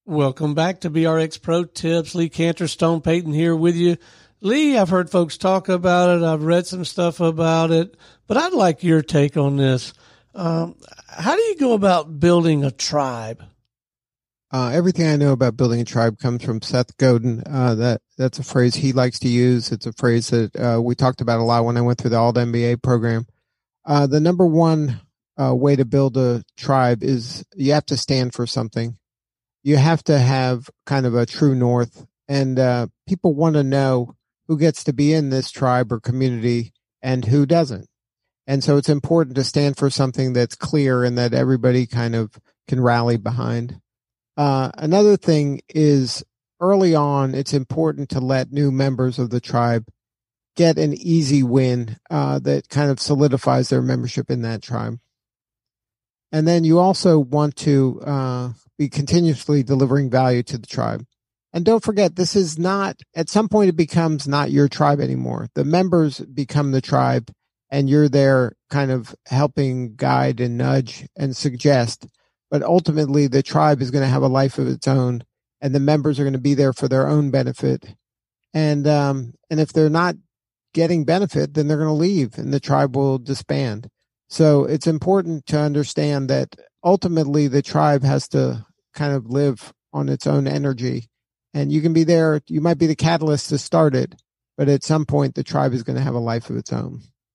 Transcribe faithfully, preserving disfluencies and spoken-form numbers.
Welcome back to B R X Pro Tips. Lee Cantor, Stone Payton here with you. Lee, I've heard folks talk about it. I've read some stuff about it, but I'd like your take on this. Um, how do you go about building a tribe? Uh, everything I know about building a tribe comes from Seth Godin. Uh, that that's a phrase he likes to use. It's a phrase that uh, we talked about a lot when I went through the Alt M B A program. Uh, the number one uh, way to build a tribe is you have to stand for something. You have to have kind of a true north, and uh, people want to know who gets to be in this tribe or community and who doesn't. And so it's important to stand for something that's clear and that everybody kind of can rally behind. Uh, another thing is early on, it's important to let new members of the tribe get an easy win uh, that kind of solidifies their membership in that tribe. And then you also want to uh, be continuously delivering value to the tribe. And don't forget, this is not, at some point it becomes not your tribe anymore. The members become the tribe, and you're there kind of helping guide and nudge and suggest. But ultimately, the tribe is going to have a life of its own, and the members are going to be there for their own benefit. And um, and if they're not getting benefit, then they're going to leave, and the tribe will disband. So it's important to understand that ultimately the tribe has to kind of live on its own energy. And you can be there, you might be the catalyst to start it, but at some point the tribe is going to have a life of its own.